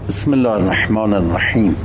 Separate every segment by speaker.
Speaker 1: بسم الله الرحمن الرحیم.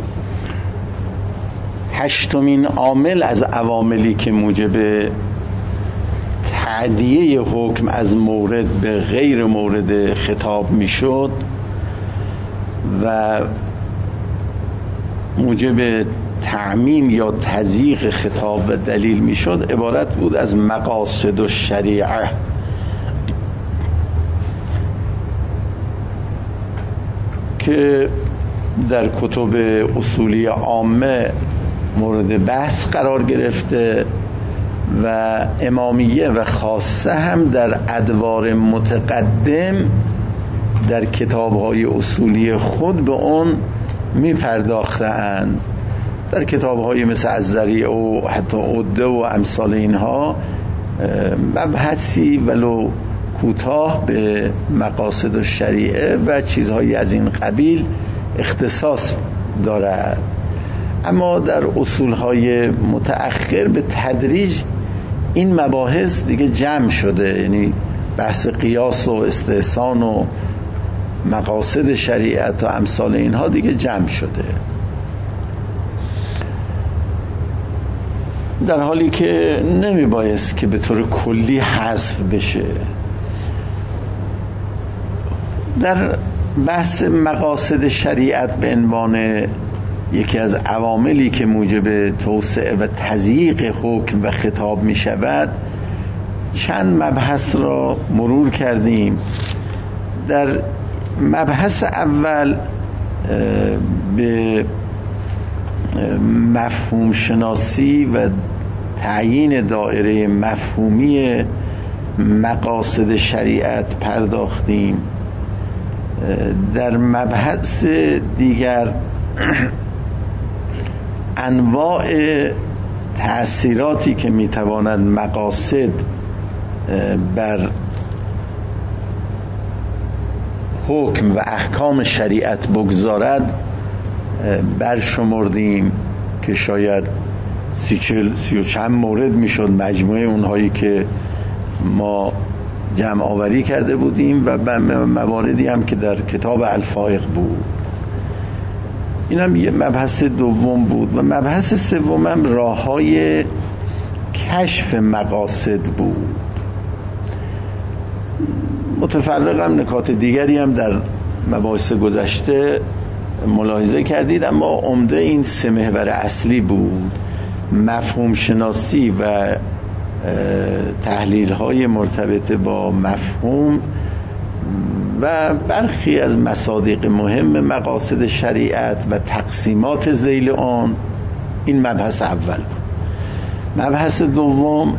Speaker 1: هشتمین عامل از عواملی که موجب تعدیه حکم از مورد به غیر مورد خطاب میشد و موجب تعمیم یا تضییق خطاب و دلیل میشد عبارت بود از مقاصد الشریعه که در کتب اصولی عامه مورد بحث قرار گرفته و امامیه و خاصه هم در ادوار متقدم در کتاب‌های اصولی خود به اون می‌پرداختند. در کتاب‌های مثل الذریعه و حتی عده و امثال اینها مبحثی ولو کوتاه به مقاصد الشریعه و چیزهایی از این قبیل اختصاص دارد، اما در اصولهای متأخر به تدریج این مباحث دیگه جمع شده، یعنی بحث قیاس و استحسان و مقاصد شریعت و امثال اینها دیگه جمع شده، در حالی که نمی بایست که به طور کلی حذف بشه. در بحث مقاصد شریعت به عنوان یکی از عواملی که موجب توسعه و تضییق حکم و خطاب می شود چند مبحث را مرور کردیم. در مبحث اول به مفهوم شناسی و تعیین دایره مفهومی مقاصد شریعت پرداختیم. در مبحث دیگر انواع تأثیراتی که میتواند مقاصد بر حکم و احکام شریعت بگذارد برشمردیم که شاید 30 و چند مورد میشد مجموعه اونهایی که ما جمع آوری کرده بودیم و مواردی هم که در کتاب الفائق بود. این هم یه مبحث دوم بود و مبحث سوم هم راه‌های کشف مقاصد بود. متفرق هم نکات دیگری هم در مباحث گذشته ملاحظه کردید، اما عمده این سه محور اصلی بود: مفهوم شناسی و تحلیل های مرتبط با مفهوم و برخی از مصادیق مهم مقاصد شریعت و تقسیمات ذیل آن. این مبحث اول بود. مبحث دوم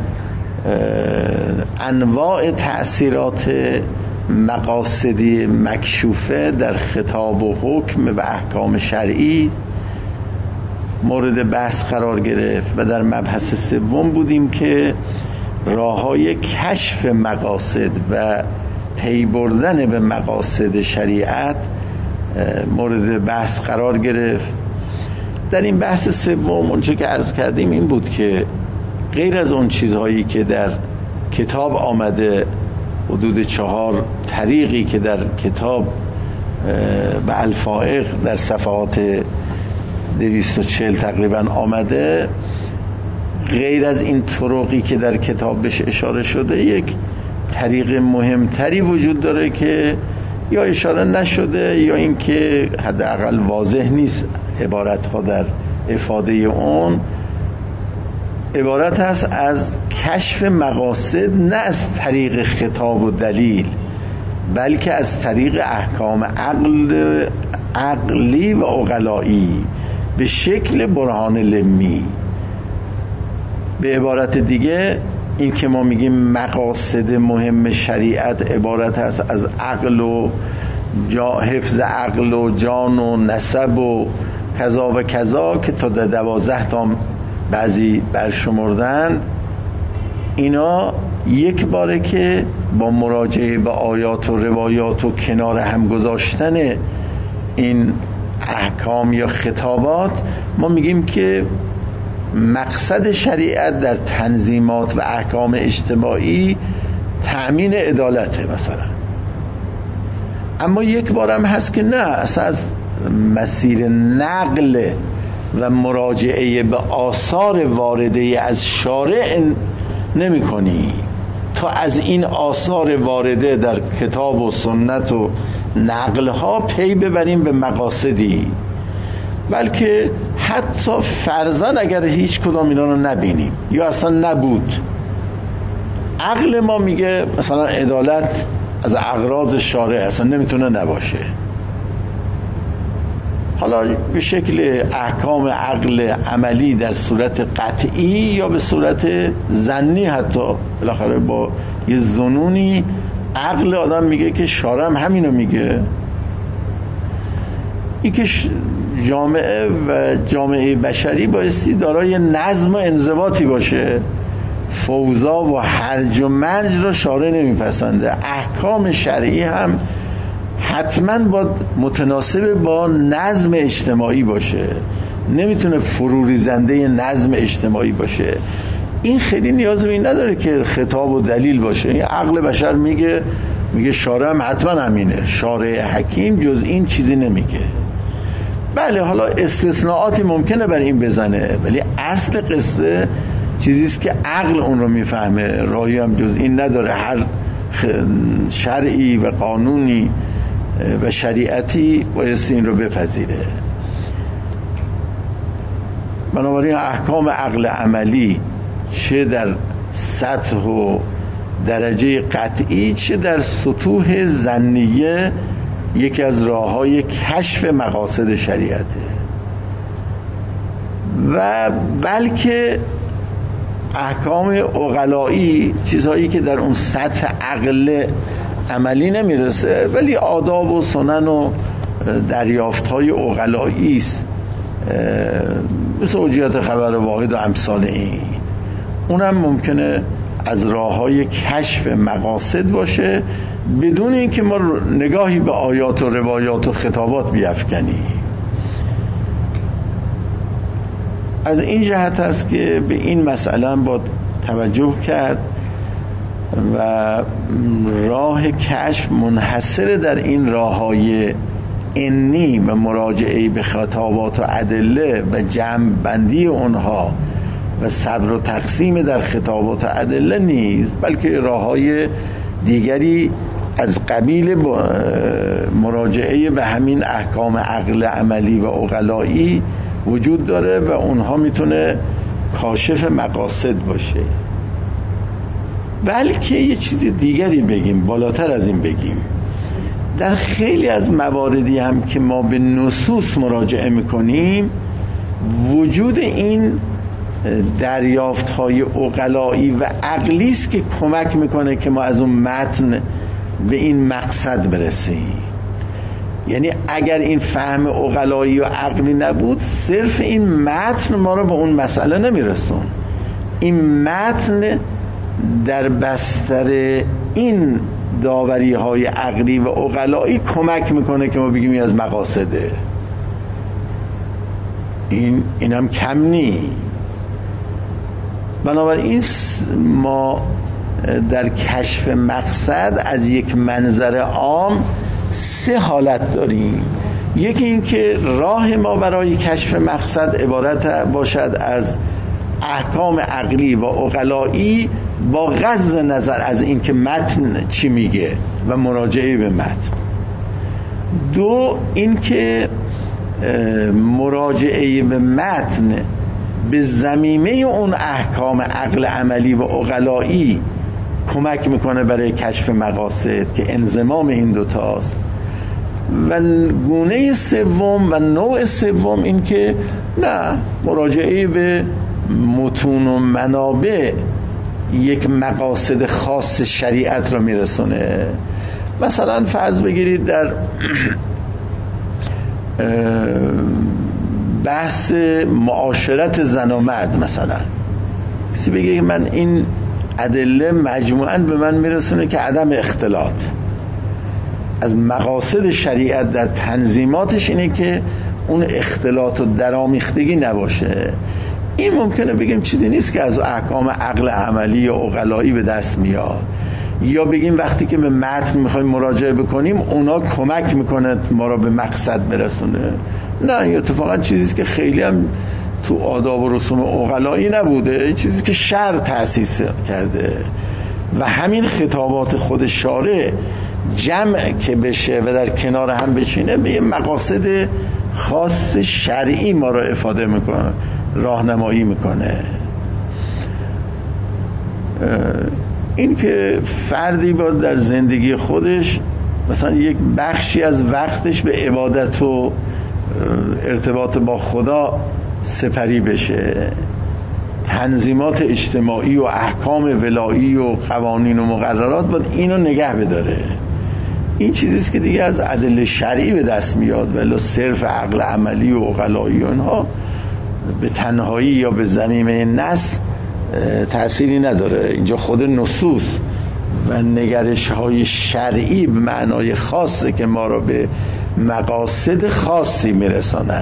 Speaker 1: انواع تأثیرات مقاصدی مکشوفه در خطاب و حکم و احکام شرعی مورد بحث قرار گرفت و در مبحث سوم بودیم که راه‌های کشف مقاصد و پی بردن به مقاصد شریعت مورد بحث قرار گرفت. در این بحث سوم اونچه که عرض کردیم این بود که غیر از اون چیزهایی که در کتاب آمده، حدود 4 طریقی که در کتاب به الفائق در صفحات 240 تقریبا آمده، غیر از این طرقی که در کتاب بهش اشاره شده یک طریق مهمتری وجود داره که یا اشاره نشده یا اینکه حداقل واضح نیست عبارتها در افاده اون. عبارت هست از کشف مقاصد نه از طریق خطاب و دلیل، بلکه از طریق احکام عقلی و عقلایی به شکل برهان لمی. به عبارت دیگه این که ما میگیم مقاصد مهم شریعت عبارت هست از عقل و حفظ عقل و جان و نسب و کذا و کذا که تا 12 تا بعضی برشمردن. اینا یک باره که با مراجعه به آیات و روایات و کنار هم گذاشتن این احکام یا خطابات ما میگیم که مقصد شریعت در تنظیمات و احکام اجتماعی تأمین عدالته مثلا، اما یک بارم هست که نه، اصلا از مسیر نقل و مراجعه به آثار وارده از شارع نمی کنی تا از این آثار وارده در کتاب و سنت و نقلها پی ببریم به مقاصدی، بلکه حتی فرضاً اگر هیچ کدام اینا رو نبینیم یا اصلا نبود، عقل ما میگه مثلا عدالت از اغراض شارع اصلا نمیتونه نباشه، حالا به شکل احکام عقل عملی در صورت قطعی یا به صورت ظنی، حتی بالاخره با یه ظنونی عقل آدم میگه که شارع هم همینو میگه. این که جامعه و جامعه بشری بایستی دارای نظم و انضباطی باشه، فوضا و هرج و مرج رو شارع نمیپسنده. احکام شرعی هم حتما باید متناسب با نظم اجتماعی باشه، نمیتونه فروریزنده نظم اجتماعی باشه. این خیلی نیاز به این نداره که خطاب و دلیل باشه، این عقل بشر میگه شارع هم حتما همینه، شارع حکیم جز این چیزی نمیگه. بله حالا استثناءاتی ممکنه بر این بزنه، ولی اصل قصه چیزیست که عقل اون رو میفهمه، راهی هم جز این نداره. هر شرعی و قانونی و شریعتی بایستی این رو بپذیره. بنابراین احکام عقل عملی چه در سطح و درجه قطعی چه در سطوح ظنیه یکی از راه‌های کشف مقاصد شریعته، و بلکه احکام عقلایی، چیزهایی که در اون سطح عقل عملی نمیرسه ولی آداب و سنن و دریافت‌های عقلایی است، مثل حجیت خبر واحد و امثال این، اونم ممکنه از راه‌های کشف مقاصد باشه بدون اینکه ما نگاهی به آیات و روایات و خطابات بیفکنیم. از این جهت است که به این مسئله باید توجه کرد و راه کشف منحصر در این راه‌های انی و مراجعه به خطابات و ادله و جمع بندی اونها و صبر و تقسیم در خطابات و ادله نیست، بلکه راه‌های دیگری از قبیل مراجعه به همین احکام عقل عملی و عقلایی وجود داره و اونها میتونه کاشف مقاصد باشه. بلکه یه چیز دیگری بگیم، بالاتر از این بگیم، در خیلی از مواردی هم که ما به نصوص مراجعه میکنیم وجود این دریافت‌های عقلایی و عقلی است که کمک میکنه که ما از اون متن به این مقصد برسیم. یعنی اگر این فهم عقلایی و عقلی نبود، صرف این متن ما رو به اون مسئله نمیرسون. این متن در بستر این داوری های عقلی و عقلایی کمک میکنه که ما بگیم از مقاصده. این هم کم نیست. بنابراین ما در کشف مقصد از یک منظر عام 3 حالت داریم. یکی این که راه ما برای کشف مقصد عبارت باشد از احکام عقلی و عقلایی با غض نظر از این که متن چی میگه و مراجعه به متن. 2 این که مراجعه به متن به ضمیمه اون احکام عقل عملی و عقلایی کمک میکنه برای کشف مقاصد که انضمام این دوتاست. و گونه سوم و نوع سوم این که نه، مراجعه به متون و منابع یک مقاصد خاص شریعت رو میرسونه. مثلا فرض بگیرید در بحث معاشرت زن و مرد، مثلا کسی بگه من این ادله مجموعاً به من میرسونه که عدم اختلاط از مقاصد شریعت در تنظیماتش اینه که اون اختلاط و درآمیختگی نباشه. این ممکنه بگیم چیزی نیست که از احکام عقل عملی و عقلایی به دست میاد، یا بگیم وقتی که به متن میخوایم مراجعه بکنیم اونا کمک میکنه ما را به مقصد برسونه. نه، این اتفاقا چیزیست که خیلی هم تو آداب و رسوم عقلایی نبوده، چیزی که شرع تأسیس کرده و همین خطابات خود شارع جمع که بشه و در کنار هم بشینه به یه مقاصد خاص شرعی ما را افاده میکنه، راهنمایی میکنه. این که فردی باید در زندگی خودش مثلا یک بخشی از وقتش به عبادت و ارتباط با خدا سپری بشه، تنظیمات اجتماعی و احکام ولایی و قوانین و مقررات باید اینو نگه بداره. این چیزیست که دیگه از ادله شرعی به دست میاد، ولی صرف عقل عملی و عقلایی و اینها به تنهایی یا به ضمیمه نص تأثیری نداره. اینجا خود نصوص و نگرش های شرعی به معنای خاصه که ما را به مقاصد خاصی میرسانه.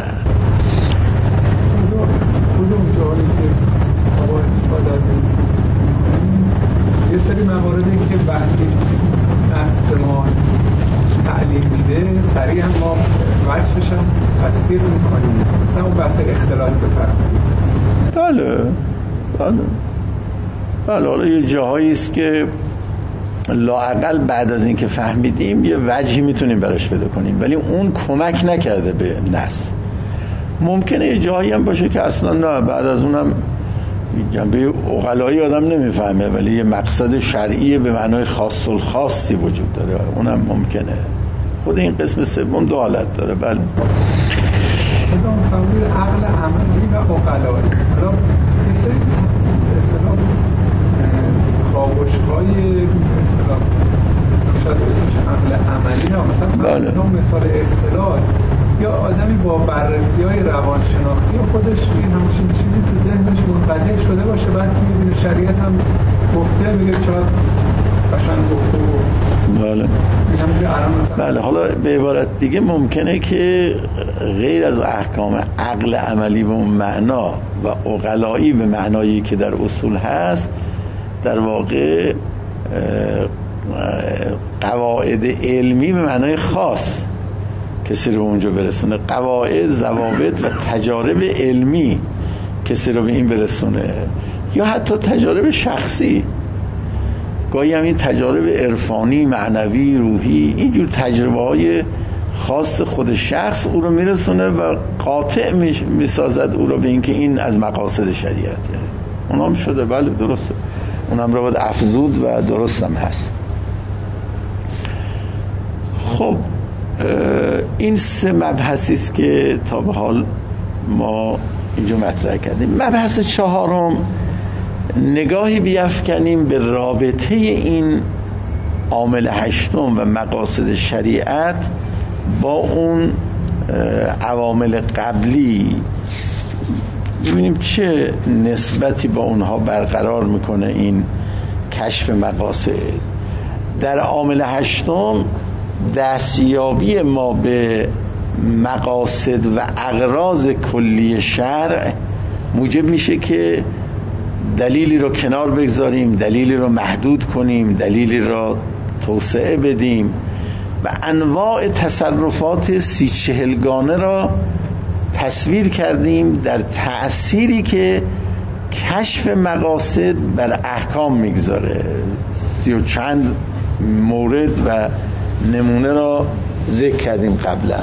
Speaker 2: خود اون جایی که با استفاده از این سیستم یه سری مواردی که وقتی نصب ما تعلیم میده سریع هم ما وجهش هم تصدیق میکنیم، مثلا اون بحث اختلاط بفرمایید.
Speaker 1: بله حالا یه جاهایی است که لااقل بعد از این که فهمیدیم یه وجهی میتونیم براش پیدا کنیم، ولی اون کمک نکرده به نص. ممکنه یه جاهایی هم باشه که اصلا نه، بعد از اونم جنبه عقلایی آدم نمیفهمه، ولی یه مقصد شرعی به معنای خاص الخاصی وجود داره، اونم ممکنه. خود این قسم سوم دو حالت داره. بله
Speaker 2: مثلا فرمود عقل عملی و عقلایی، حالا یه سری اصطلاح کاوش‌های اصطلاح شاید اسمش عقل عملی نه، مثلا مثال اختلاط یا آدمی با بررسی‌های روانشناختی خودش این همچین چیزی تو ذهنش منقطع شده باشه، بعد که می‌بینه شریعت هم گفته میگه چقدر قشنگ گفته و
Speaker 1: بله. حالا به عبارت دیگه ممکنه که غیر از احکام عقل عملی به اون معنا و عقلایی به معنایی که در اصول هست، در واقع قواعد علمی به معنای خاص کسی رو اونجا برسونه، قواعد، ضوابط و تجارب علمی کسی رو به این برسونه، یا حتی تجارب شخصی. گاهی هم این تجارب عرفانی، معنوی، روحی، اینجور تجربه های خاص خود شخص او رو میرسونه و قاطع میسازد او رو به اینکه این از مقاصد شریعته. اونام شده، بله درسته، اونم رو باید افزود و درست هم هست. خب این سه مبحثی است که تا به حال ما اینجا مطرح کردیم. مبحث چهارم، نگاهی بیفکنیم به رابطه این عامل هشتم و مقاصد شریعت با اون عوامل قبلی، ببینیم چه نسبتی با اونها برقرار میکنه این کشف مقاصد. در عامل هشتم دستیابی ما به مقاصد و اغراض کلی شرع موجب میشه که دلیلی رو کنار بگذاریم، دلیلی رو محدود کنیم، دلیلی رو توسعه بدیم و انواع تصرفات 30-40گانه را تصویر کردیم در تأثیری که کشف مقاصد بر احکام میگذاره. 30 و چند مورد و نمونه را ذکر کردیم قبلا.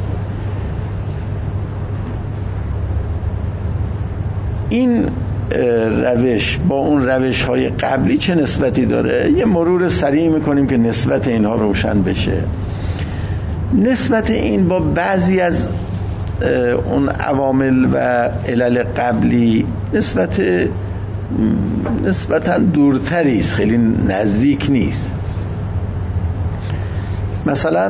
Speaker 1: این روش با اون روش های قبلی چه نسبتی داره؟ یه مرور سریع میکنیم که نسبت اینها روشن بشه. نسبت این با بعضی از اون عوامل و علل قبلی نسبتاً دورتری است، خیلی نزدیک نیست. مثلا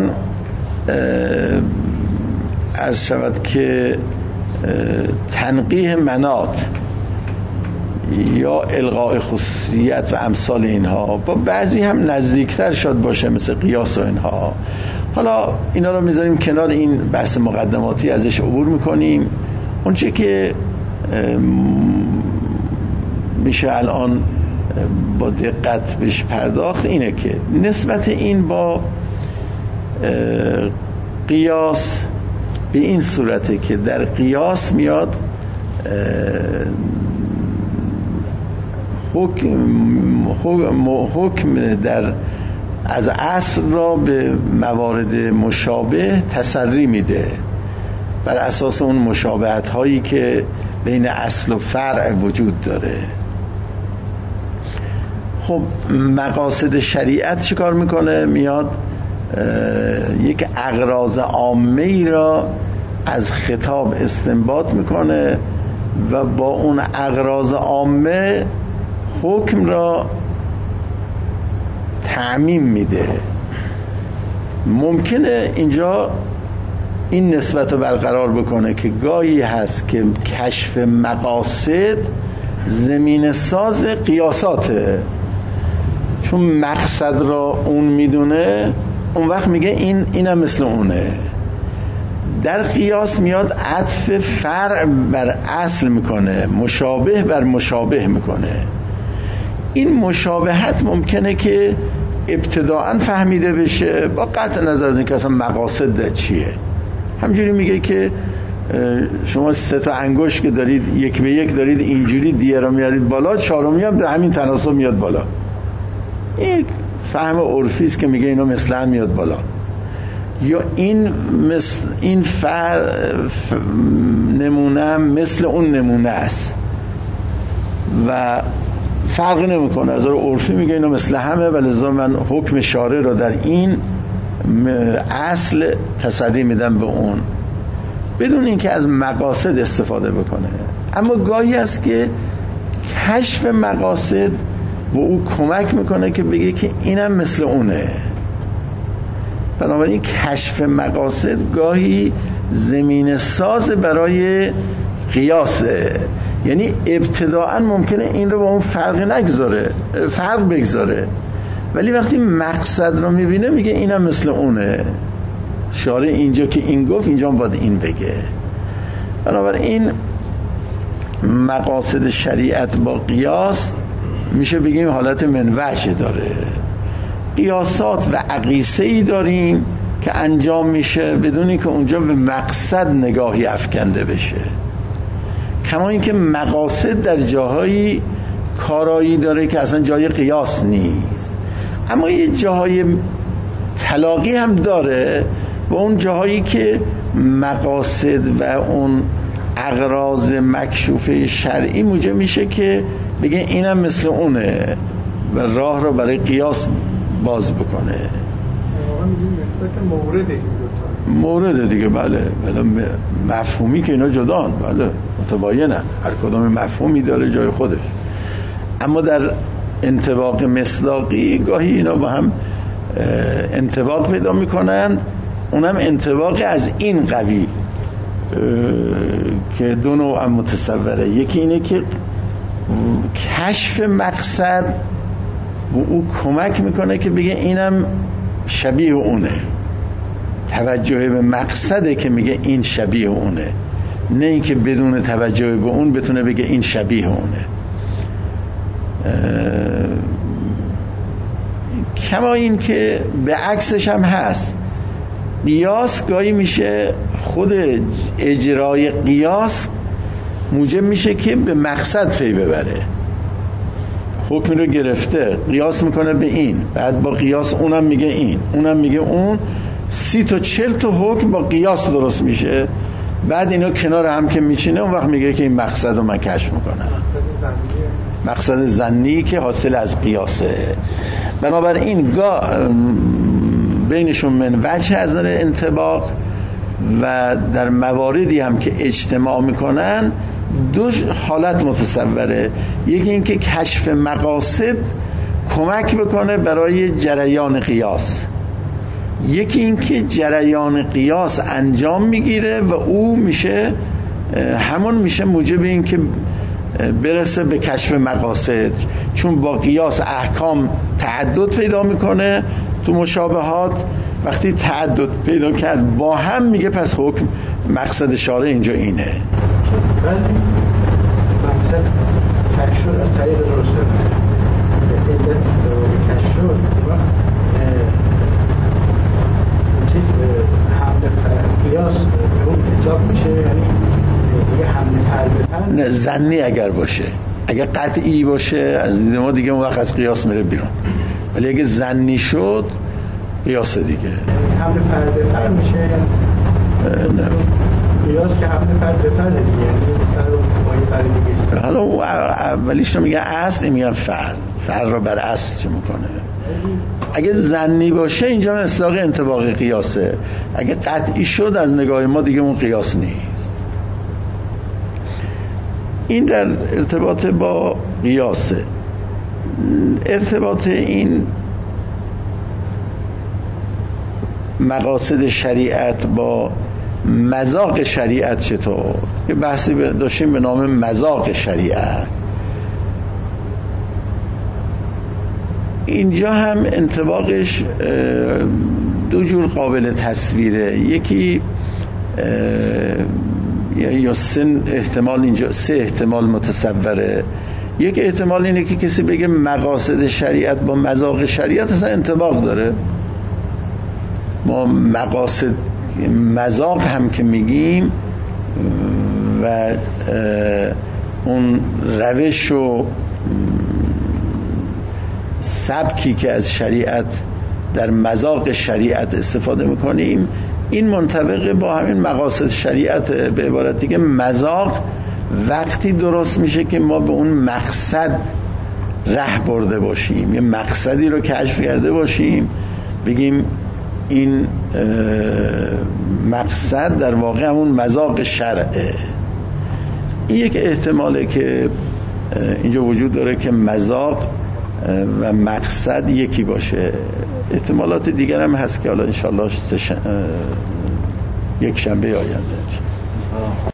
Speaker 1: عرض شود که تنقیح مناط یا الغاء خصوصیت و امثال اینها با بعضی هم نزدیکتر شد باشه، مثل قیاس و اینها. حالا اینا رو میذاریم کنار، این بحث مقدماتی ازش عبور میکنیم. اون چه که میشه الان با دقت بهش پرداخت اینه که نسبت این با قیاس به این صورته که در قیاس میاد حکم در از اصل را به موارد مشابه تسری میده بر اساس اون مشابهت هایی که بین اصل و فرع وجود داره. خب مقاصد شریعت چی کار میکنه؟ میاد یک اغراض عامه ای را از خطاب استنباط میکنه و با اون اغراض عامه حکم را تعمیم میده. ممکنه اینجا این نسبت رو برقرار بکنه که گاهی هست که کشف مقاصد زمین ساز قیاساته، چون مقصد را اون میدونه اون وقت میگه اینم مثل اونه. در قیاس میاد عطف فرع بر اصل میکنه، مشابه بر مشابه میکنه. این مشابهت ممکنه که ابتداعا فهمیده بشه با قطع نظر از اینکه اصلا مقاصد چیه. همجوری میگه که شما 3 انگشت که دارید یک به یک دارید اینجوری دیه را میارید بالا، 4می هم به همین تناسب میاد بالا. یک فهم عرفی است که میگه اینا مثل هم میاد بالا، یا این نمونه مثل اون نمونه است و فرق نمیکنه. از عرفی میگه اینا مثل همه و لذا من حکم شارع رو در این اصل تسری میدم به اون، بدون اینکه از مقاصد استفاده بکنه. اما گاهی است که کشف مقاصد و او کمک میکنه که بگه که اینم مثل اونه. بنابراین کشف مقاصد گاهی زمین ساز برای قیاسه. یعنی ابتداعا ممکنه این رو با اون فرق بگذاره، ولی وقتی مقصد رو میبینه میگه اینم مثل اونه. شارع اینجا که این گفت اینجا باید این بگه. بنابراین مقاصد شریعت با قیاس میشه بگیم حالت منوجه داره. قیاسات و اقیسه‌ای داریم که انجام میشه بدون اینکه اونجا به مقصد نگاهی افکنده بشه. کما اینکه مقاصد در جاهایی کارایی داره که اصلا جای قیاس نیست، اما یه جاهای تلاقی هم داره و اون جاهایی که مقاصد و اون اغراض مکشوفه شرعی موجب میشه که بگه اینم مثل اونه و راه رو برای قیاس باز بکنه.
Speaker 2: واقعا میگیم نسبت مورد این دوتا
Speaker 1: مورد دیگه. بله مفهومی که اینا جدان، بله متباینن، هر کدام مفهومی داره جای خودش، اما در انطباق مصداقی گاهی اینا با هم انطباق پیدا میکنن. اونم انطباق از این قبیل که دو نوع متصوره. یکی اینه که کشف مقصد و او کمک میکنه که بگه اینم شبیه اونه. توجه به مقصده که میگه این شبیه اونه، نه اینکه بدون توجه به اون بتونه بگه این شبیه اونه. کما این که به عکسش هم هست. قیاس گاهی میشه خود اجرای قیاس موجب میشه که به مقصد پی ببره. حکمی رو گرفته قیاس میکنه به این، بعد با قیاس اونم میگه این، اونم میگه اون، 30 تا 40 تا حکم با قیاس درست میشه. بعد اینا کنار هم که میچینه اون وقت میگه که این مقصد رو من کشف میکنم. مقصد ظنی که حاصل از قیاسه. بنابراین بینشون منوجه از نظر انطباق و در مواردی هم که اجتماع میکنن دو حالت متصوره. یکی این که کشف مقاصد کمک بکنه برای جریان قیاس، یکی این که جریان قیاس انجام میگیره و او میشه همون میشه موجب این که برسه به کشف مقاصد، چون با قیاس احکام تعدد پیدا میکنه تو مشابهات. وقتی تعدد پیدا کرد با هم میگه پس حکم مقصد شارع اینجا اینه.
Speaker 3: مقصد تکشور از طریق روشن علت کشف شد حمل قیاس به اون اجاب میشه، یعنی دیگه حمل فرد
Speaker 1: نه ظنی اگر باشه، اگر قطعی باشه از دید ما دیگه اون وقت از قیاس میره بیرون، ولی اگه ظنی شد قیاس دیگه
Speaker 3: حمل فرد میشه.
Speaker 1: نه
Speaker 3: قیاس که حمل فرد دیگه، یعنی
Speaker 1: حالا اولیش رو میگن اصل، میگن فرد رو بر اصل چه میکنه. اگه ظنی باشه اینجا اصلاق انطباق قیاسه، اگه قطعی شد از نگاه ما دیگه اون قیاس نیست. این در ارتباط با قیاسه. ارتباط این مقاصد شریعت با مذاق شریعت چطور؟ یه بحثی داشتیم به نام مذاق شریعت. اینجا هم انطباقش دو جور قابل تصویره. یکی یا سه احتمال، اینجا سه احتمال متصوره. یک احتمال اینه که کسی بگه مقاصد شریعت با مذاق شریعت اصلا انطباق داره. ما مقاصد مذاق هم که میگیم و اون روش و سبکی که از شریعت در مذاق شریعت استفاده میکنیم این منطبق با همین مقاصد شریعت. به عبارت دیگه مذاق وقتی درست میشه که ما به اون مقصد ره برده باشیم، یه مقصدی رو کشف کرده باشیم، بگیم این مقصد در واقع همون مذاق شرعه. این یک احتماله که اینجا وجود داره که مذاق و مقصد یکی باشه. احتمالات دیگر هم هست که حالا انشاءالله یک شنبه آینده